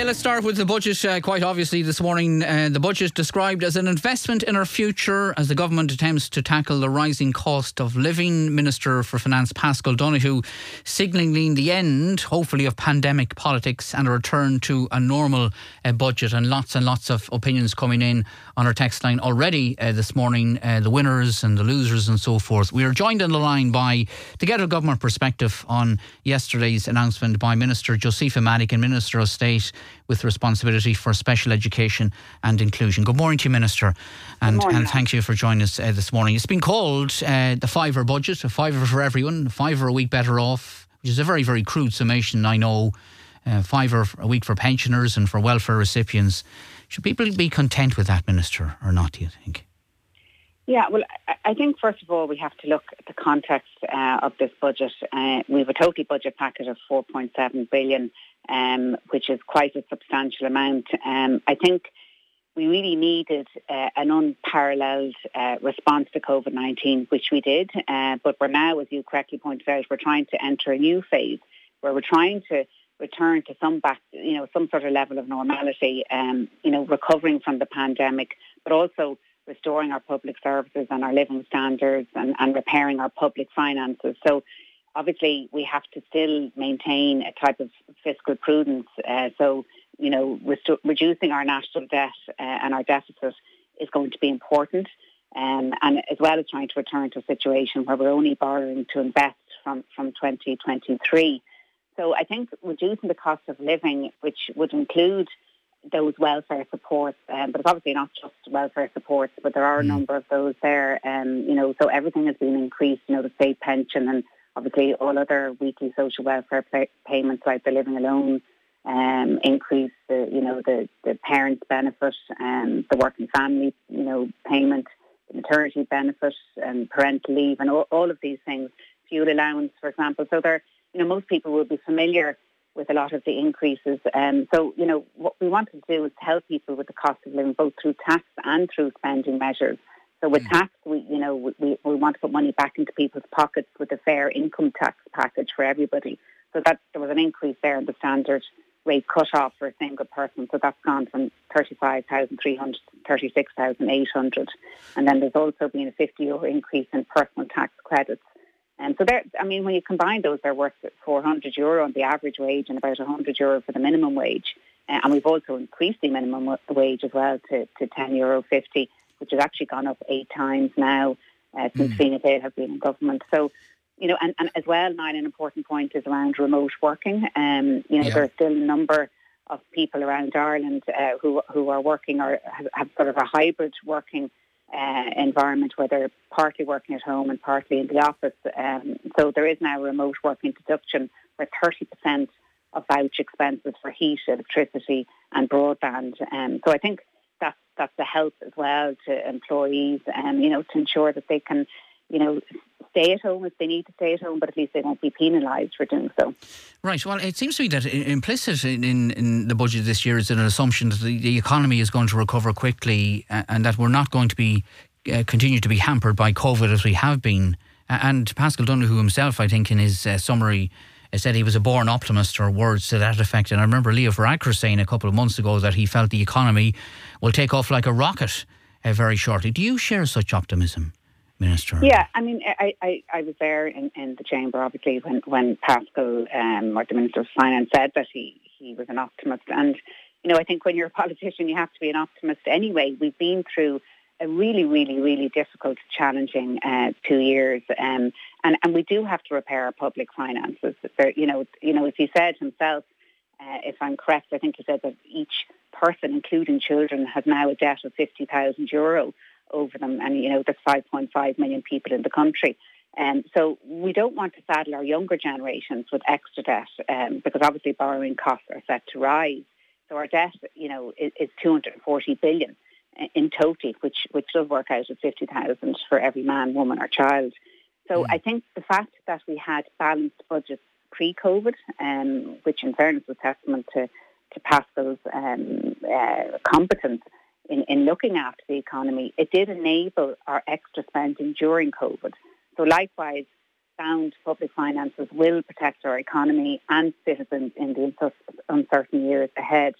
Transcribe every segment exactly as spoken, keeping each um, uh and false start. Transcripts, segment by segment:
let's start with the budget. Uh, quite obviously this morning, uh, the budget described as an investment in our future as the government attempts to tackle the rising cost of living. Minister for Finance Paschal Donohoe signalling the end, hopefully, of pandemic politics and a return to a normal uh, budget. And lots and lots of opinions coming in on our text line already uh, this morning, uh, the winners and the losers and so forth. We are joined on the line by, to get a government perspective on yesterday's announcement by Minister Josepha Madigan, Minister of State with responsibility for special education and inclusion. Good morning to you, Minister, and, morning, and thank you for joining us uh, this morning. It's been called uh, the fiver budget, a fiver for everyone, a fiver a week better off, which is a very, very crude summation, I know. Uh, fiver a week for pensioners and for welfare recipients. Should people be content with that, Minister, or not, do you think? Yeah, well, I think first of all we have to look at the context uh, of this budget. Uh, we have a total budget packet of four point seven billion, um, which is quite a substantial amount. Um, I think we really needed uh, an unparalleled uh, response to COVID nineteen, which we did. Uh, but we're now, as you correctly pointed out, we're trying to enter a new phase where we're trying to return to some back, you know, some sort of level of normality. Um, you know, recovering from the pandemic, but also restoring our public services and our living standards and, and repairing our public finances. So obviously we have to still maintain a type of fiscal prudence. Uh, so, you know, restu- reducing our national debt uh, and our deficit is going to be important. Um, and as well as trying to return to a situation where we're only borrowing to invest from, from twenty twenty-three. So I think reducing the cost of living, which would include those welfare supports, um, but it's obviously not just welfare supports, but there are a number of those there. Um, you know, so everything has been increased. You know, the state pension and obviously all other weekly social welfare pay- payments like the living alone um, increase. The you know the the parents' benefit, and the working family you know payment, the maternity benefit, and parental leave, and all, all of these things. Fuel allowance, for example. So there, you know, most people will be familiar with a lot of the increases. Um, so, you know, what we want to do is help people with the cost of living, both through tax and through spending measures. So with tax, we, you know, we, we want to put money back into people's pockets with a fair income tax package for everybody. So that there was an increase there in the standard rate cut-off for a single person. So that's gone from thirty-five thousand three hundred to thirty-six thousand eight hundred. And then there's also been a fifty euro increase in personal tax credits. And so, there, I mean, when you combine those, they're worth four hundred euro on the average wage and about one hundred euro for the minimum wage. Uh, and we've also increased the minimum w- wage as well to, to ten euro fifty, which has actually gone up eight times now uh, since mm. Fianna Fáil have been in government. So, you know, and, and as well, Niall, an important point is around remote working. Um, you know, yeah. There are still a number of people around Ireland uh, who who are working or have, have sort of a hybrid working Uh, environment where they're partly working at home and partly in the office. Um, so there is now a remote working deduction where thirty percent of vouch expenses for heat, electricity and broadband. Um, so I think that's, that's a help as well to employees, um, you know, to ensure that they can, you know, stay at home if they need to stay at home, but at least they won't be penalised for doing so. Right. Well, it seems to me that implicit in, in, in the budget this year is an assumption that the, the economy is going to recover quickly uh, and that we're not going to be uh, continue to be hampered by COVID as we have been. Uh, and Paschal Donohoe himself, I think, in his uh, summary, uh, said he was a born optimist, or words to that effect. And I remember Leo Varadkar saying a couple of months ago that he felt the economy will take off like a rocket uh, very shortly. Do you share such optimism, Minister? Yeah, I mean, I, I, I was there in, in the chamber, obviously, when, when Paschal, um, or the Minister of Finance, said that he, he was an optimist. And, you know, I think when you're a politician, you have to be an optimist anyway. We've been through a really, really, really difficult, challenging uh, two years. Um, and, and we do have to repair our public finances. There, you know, you know, as he said himself, uh, if I'm correct, I think he said that each person, including children, has now a debt of fifty thousand euro over them, and you know there's five point five million people in the country, and um, so we don't want to saddle our younger generations with extra debt, um, because obviously borrowing costs are set to rise. So our debt, you know, is, is two hundred forty billion in total, which which does work out at fifty thousand for every man, woman, or child. So mm. I think the fact that we had balanced budgets pre-COVID, um, which in fairness was testament to to Paschal's um, uh, competence in, in looking after the economy, it did enable our extra spending during COVID. So likewise, sound public finances will protect our economy and citizens in the uncertain years ahead.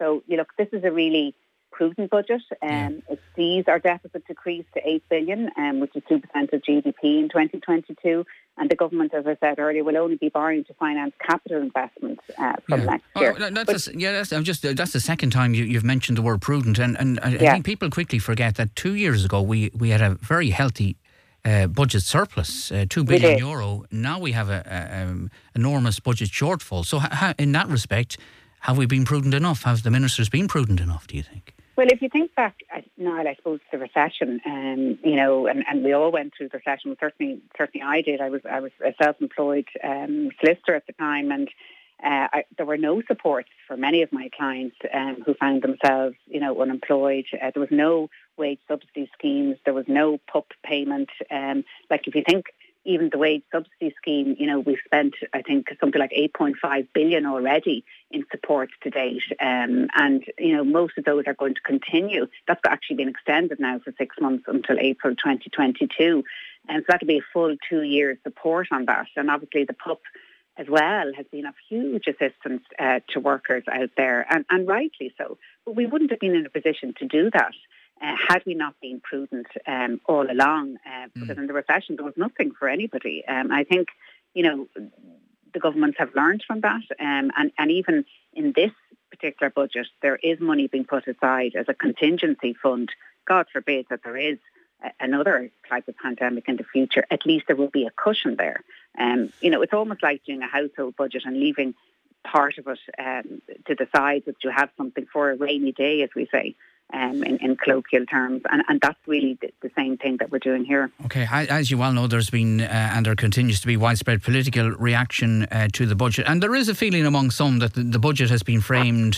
So, you look, this is a really prudent budget. Um, Yeah. It sees our deficit decrease to eight billion dollars, um, which is two percent of G D P in twenty twenty-two. And the government, as I said earlier, will only be borrowing to finance capital investments uh, from Yeah. next Oh, year. that- that's But- the- yeah, that's I'm just uh, that's the second time you, you've mentioned the word prudent, and and I, I Yeah. think people quickly forget that two years ago we we had a very healthy uh, budget surplus, uh, two We billion did. euro. Now we have a, a um, enormous budget shortfall. So, ha, ha, in that respect, have we been prudent enough? Have the ministers been prudent enough? Do you think? Well, if you think back, uh, Niall, I suppose the recession, um, you know, and, and we all went through the recession. Certainly, certainly, I did. I was I was a self-employed um, solicitor at the time, and uh, I, there were no supports for many of my clients um, who found themselves, you know, unemployed. Uh, there was no wage subsidy schemes. There was no P U P payment. Um, like if you think. Even the wage subsidy scheme, you know, we've spent, I think, something like eight point five billion already in support to date. Um, and, you know, most of those are going to continue. That's actually been extended now for six months until April twenty twenty-two. And so that'll be a full two years support on that. And obviously the P U P as well has been of huge assistance uh, to workers out there, and, and rightly so. But we wouldn't have been in a position to do that Uh, had we not been prudent um, all along, uh, because in the recession there was nothing for anybody. Um, I think, you know, the governments have learned from that, um, and, and even in this particular budget, there is money being put aside as a contingency fund. God forbid that there is a, another type of pandemic in the future. At least there will be a cushion there. Um, you know, it's almost like doing a household budget and leaving part of it um, to the side that you have something for a rainy day, as we say. Um, in, in colloquial terms, and, and that's really the, the same thing that we're doing here. Okay, as you well know, there's been uh, and there continues to be widespread political reaction uh, to the budget, and there is a feeling among some that the, the budget has been framed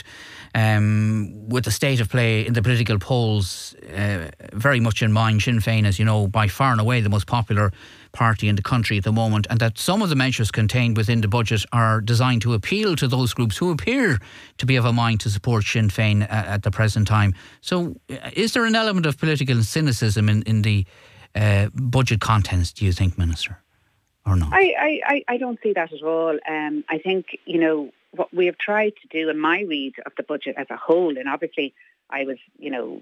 um, with the state of play in the political polls uh, very much in mind. Sinn Féin, as you know, by far and away the most popular party in the country at the moment, and that some of the measures contained within the budget are designed to appeal to those groups who appear to be of a mind to support Sinn Féin at, at the present time. So uh, is there an element of political cynicism in, in the uh, budget contents, do you think, Minister, or not? I, I, I don't see that at all. Um, I think, you know, what we have tried to do in my read of the budget as a whole, and obviously I was, you know,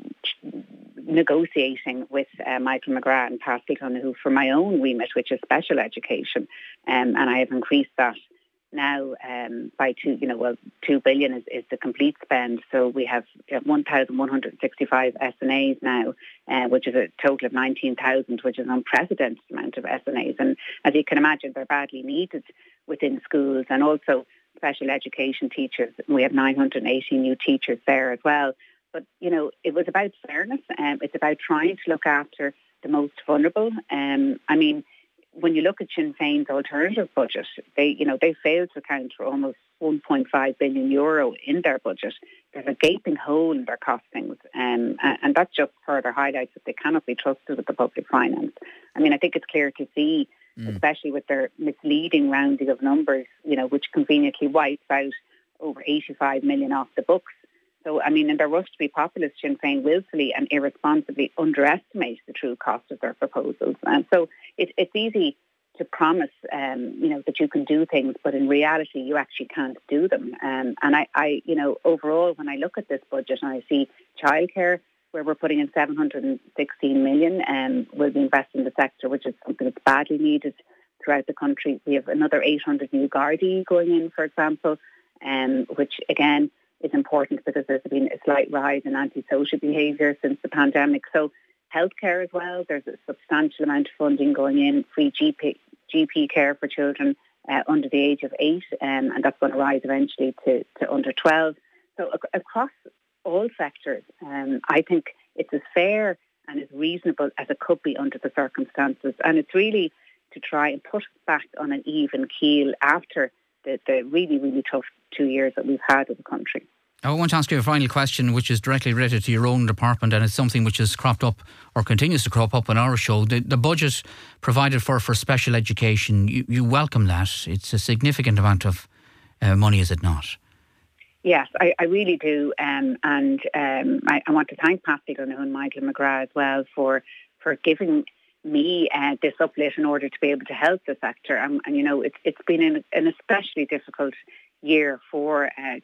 negotiating with uh, Michael McGrath and Pascal Donoghue for my own remit, which is special education, um, and I have increased that now um, by two, you know, well, two billion is, is the complete spend. So we have one thousand one hundred sixty-five S N As now, uh, which is a total of nineteen thousand, which is an unprecedented amount of S N As. And as you can imagine, they're badly needed within schools, and also special education teachers. We have nine hundred eighty new teachers there as well. But, you know, it was about fairness. Um, it's about trying to look after the most vulnerable. Um, I mean, when you look at Sinn Féin's alternative budget, they, you know, they failed to account for almost one point five billion euro in their budget. There's a gaping hole in their costings, um, and, and that just further highlights that they cannot be trusted with the public finance. I mean, I think it's clear to see, mm. especially with their misleading rounding of numbers, you know, which conveniently wipes out over eighty-five million off the books. So, I mean, in their rush to be populist, Sinn Féin willfully and irresponsibly underestimate the true cost of their proposals. And so it, it's easy to promise, um, you know, that you can do things, but in reality, you actually can't do them. Um, and I, I, you know, overall, when I look at this budget and I see childcare, where we're putting in seven hundred sixteen million, and um, we'll be investing in the sector, which is something that's badly needed throughout the country. We have another eight hundred new Gardaí going in, for example, um, which again, is important because there's been a slight rise in antisocial behaviour since the pandemic. So healthcare as well, there's a substantial amount of funding going in, free G P, G P care for children uh, under the age of eight, um, and that's going to rise eventually to, to under twelve. So ac- across all sectors, um, I think it's as fair and as reasonable as it could be under the circumstances. And it's really to try and put us back on an even keel after the, the really, really tough two years that we've had as a country. I want to ask you a final question, which is directly related to your own department, and it's something which has cropped up or continues to crop up on our show. The, the budget provided for for special education, you, you welcome that. It's a significant amount of uh, money, is it not? Yes, I, I really do. Um, and um, I, I want to thank Pascal Donoghue and Michael McGrath as well for, for giving me uh, this uplift in order to be able to help the sector. Um, and, you know, it's, it's been an, an especially difficult year for uh,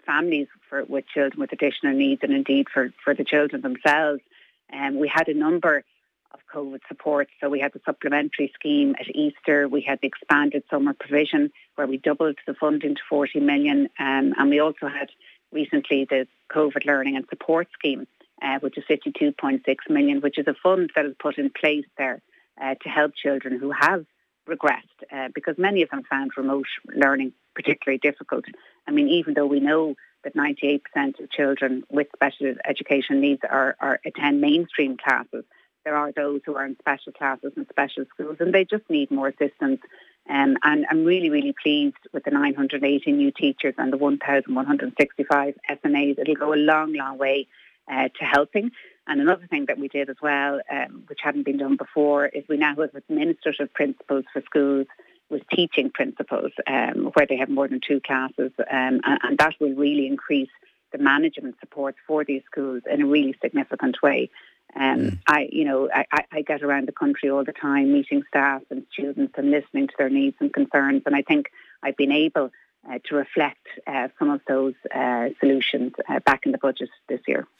families for, with children with additional needs, and indeed for, for the children themselves. Um, we had a number of COVID supports. So we had the supplementary scheme at Easter. We had the expanded summer provision where we doubled the funding to forty million. Um, and we also had recently the COVID learning and support scheme, uh, which is fifty-two point six million, which is a fund that is put in place there uh, to help children who have regressed uh, because many of them found remote learning particularly difficult. I mean, even though we know that ninety-eight percent of children with special education needs are, are attend mainstream classes, there are those who are in special classes and special schools, and they just need more assistance. Um, and I'm really, really pleased with the nine hundred eighty new teachers and the one thousand one hundred sixty-five S M As. It'll go a long, long way uh, to helping. And another thing that we did as well, um, which hadn't been done before, is we now have administrative principals for schools with teaching principals um, where they have more than two classes. Um, and, and that will really increase the management support for these schools in a really significant way. Um, mm. I, you know, I, I get around the country all the time, meeting staff and students and listening to their needs and concerns. And I think I've been able uh, to reflect uh, some of those uh, solutions uh, back in the budget this year.